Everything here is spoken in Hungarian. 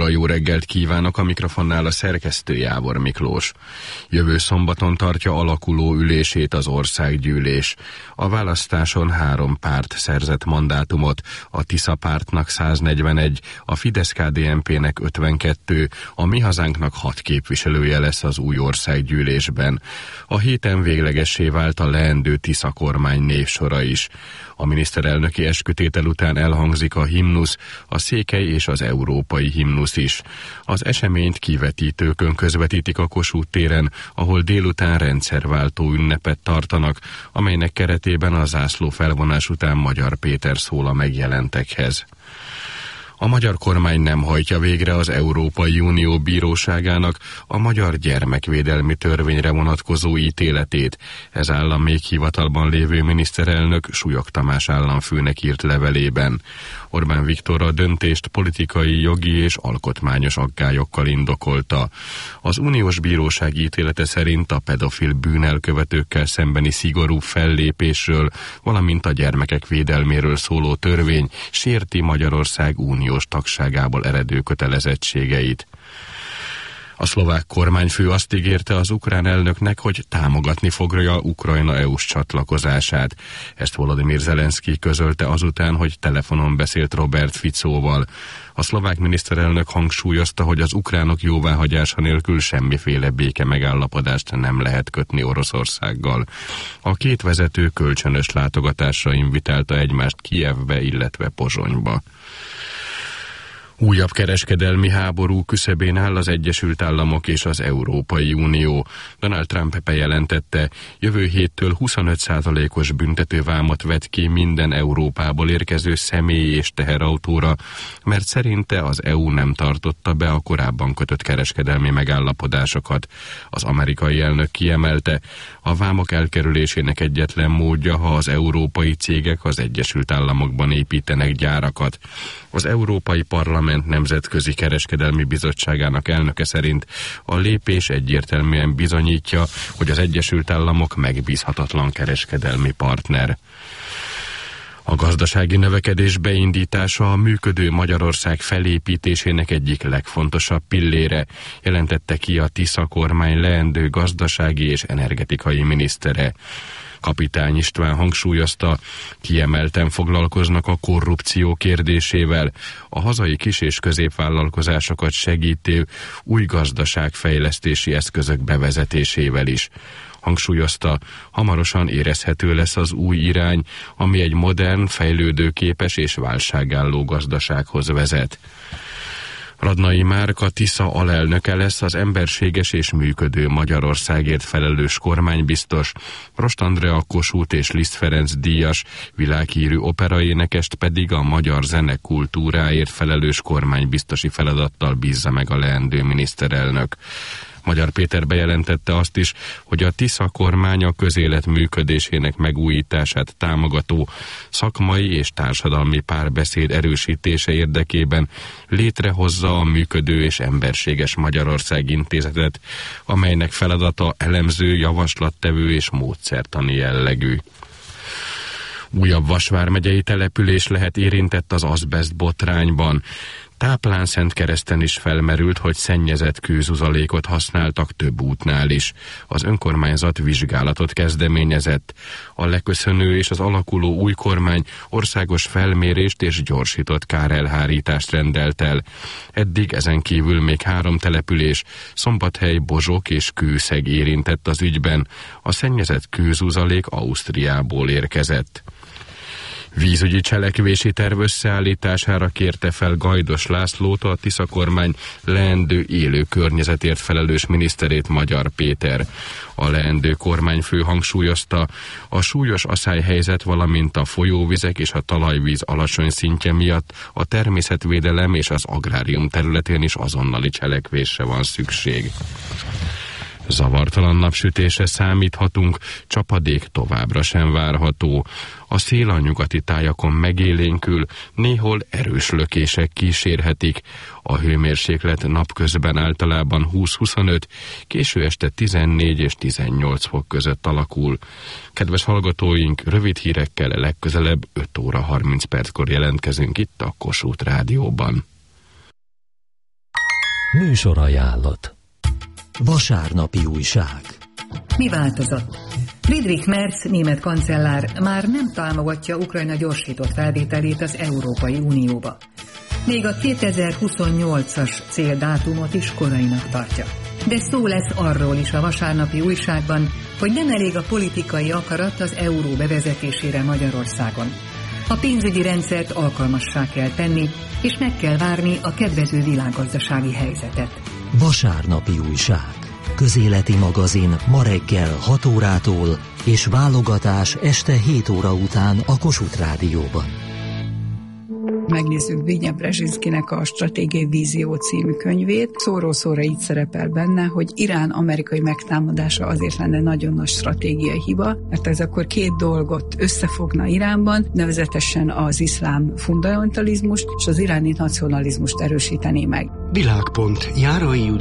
óra, jó reggelt kívánok, a mikrofonnál a szerkesztő Jávor Miklós. Jövő szombaton tartja alakuló ülését az országgyűlés. A választáson 3 párt szerzett mandátumot, a Tisza pártnak 141, a Fidesz-KDNP-nek 52, a Mi Hazánknak 6 képviselője lesz az új országgyűlésben. A héten véglegessé vált a leendő Tisza kormány névsora is. A miniszterelnöki eskütétel után elhangzik a himnusz, a székely és az európai himnusz is. Az eseményt kivetítőkön közvetítik a Kossuth téren, ahol délután rendszerváltó ünnepet tartanak, amelynek keretében a zászló felvonás után Magyar Péter szól a megjelentekhez. A magyar kormány nem hajtja végre az Európai Unió bíróságának a magyar gyermekvédelmi törvényre vonatkozó ítéletét. Ez áll a még hivatalban lévő miniszterelnök Súlyog Tamás államfőnek írt levelében. Orbán Viktor a döntést politikai, jogi és alkotmányos aggályokkal indokolta. Az uniós bíróság ítélete szerint a pedofil bűnelkövetőkkel szembeni szigorú fellépésről, valamint a gyermekek védelméről szóló törvény sérti Magyarország uniós tagságából eredő kötelezettségeit. A szlovák kormányfő azt ígérte az ukrán elnöknek, hogy támogatni fogja Ukrajna EU-s csatlakozását. Ezt Volodymyr Zelenszky közölte azután, hogy telefonon beszélt Robert Ficóval. A szlovák miniszterelnök hangsúlyozta, hogy az ukránok jóváhagyása nélkül semmiféle béke megállapodást nem lehet kötni Oroszországgal. A két vezető kölcsönös látogatásra invitálta egymást Kijevbe, illetve Pozsonyba. Újabb kereskedelmi háború küszöbén áll az Egyesült Államok és az Európai Unió. Donald Trump bejelentette, jövő héttől 25%-os büntetővámot vet ki minden Európából érkező személy- és teherautóra, mert szerinte az EU nem tartotta be a korábban kötött kereskedelmi megállapodásokat. Az amerikai elnök kiemelte, a vámok elkerülésének egyetlen módja, ha az európai cégek az Egyesült Államokban építenek gyárakat. Az Európai Parlament Nemzetközi Kereskedelmi Bizottságának elnöke szerint a lépés egyértelműen bizonyítja, hogy az Egyesült Államok megbízhatatlan kereskedelmi partner. A gazdasági növekedés beindítása a működő Magyarország felépítésének egyik legfontosabb pillére, jelentette ki a Tisza kormány leendő gazdasági és energetikai minisztere. Kapitány István hangsúlyozta, kiemelten foglalkoznak a korrupció kérdésével, a hazai kis- és középvállalkozásokat segítő új gazdaságfejlesztési eszközök bevezetésével is. Hangsúlyozta, hamarosan érezhető lesz az új irány, ami egy modern, fejlődőképes és válságálló gazdasághoz vezet. Radnai Márk, a Tisza alelnöke lesz az emberséges és működő Magyarországért felelős kormánybiztos, Rost Andrea Kossuth és Liszt Ferenc díjas, világhírű operaénekest pedig a magyar zenekultúráért felelős kormánybiztosi feladattal bízza meg a leendő miniszterelnök. Magyar Péter bejelentette azt is, hogy a Tisza kormány a közélet működésének megújítását támogató szakmai és társadalmi párbeszéd erősítése érdekében létrehozza a Működő és Emberséges Magyarország Intézetet, amelynek feladata elemző, javaslattevő és módszertani jellegű. Újabb Vas vármegyei település lehet érintett az azbeszt botrányban. Táplánszentkereszten is felmerült, hogy szennyezett kőzuzalékot használtak több útnál is. Az önkormányzat vizsgálatot kezdeményezett. A leköszönő és az alakuló új kormány országos felmérést és gyorsított kárelhárítást rendelt el. Eddig ezen kívül még 3 település, Szombathely, Bozsok és Kőszeg érintett az ügyben. A szennyezett kőzuzalék Ausztriából érkezett. Vízügyi cselekvési terv összeállítására kérte fel Gajdos Lászlót a Tisza kormány leendő élő környezetért felelős miniszterét, Magyar Péter. A leendő kormányfő hangsúlyozta, a súlyos aszályhelyzet, valamint a folyóvizek és a talajvíz alacsony szintje miatt a természetvédelem és az agrárium területén is azonnali cselekvésre van szükség. Zavartalan napsütésre számíthatunk, csapadék továbbra sem várható. A szél a nyugati tájakon megélénkül, néhol erős lökések kísérhetik. A hőmérséklet napközben általában 20-25, késő este 14 és 18 fok között alakul. Kedves hallgatóink, rövid hírekkel legközelebb 5 óra 30 perckor jelentkezünk itt a Kossuth Rádióban. Műsorajánlat. Vasárnapi újság. Mi változott? Friedrich Merz német kancellár már nem támogatja Ukrajna gyorsított felvételét az Európai Unióba. Még a 2028-as céldátumot is korainak tartja. De szó lesz arról is a vasárnapi újságban, hogy nem elég a politikai akarat az euró bevezetésére Magyarországon. A pénzügyi rendszert alkalmassá kell tenni, és meg kell várni a kedvező világgazdasági helyzetet. Vasárnapi újság. Közéleti magazin ma reggel 6 órától és válogatás este 7 óra után a Kossuth Rádióban. Megnézzük Zbigniew Brzezinskinek a Stratégiai Vízió című könyvét. Szóról szóra így szerepel benne, hogy Irán amerikai megtámadása azért lenne nagyon nagy stratégiai hiba, mert ez akkor két dolgot összefogna Iránban, nevezetesen az iszlám fundamentalizmust és az iráni nacionalizmust erősítené meg. Világpont. Járai Judit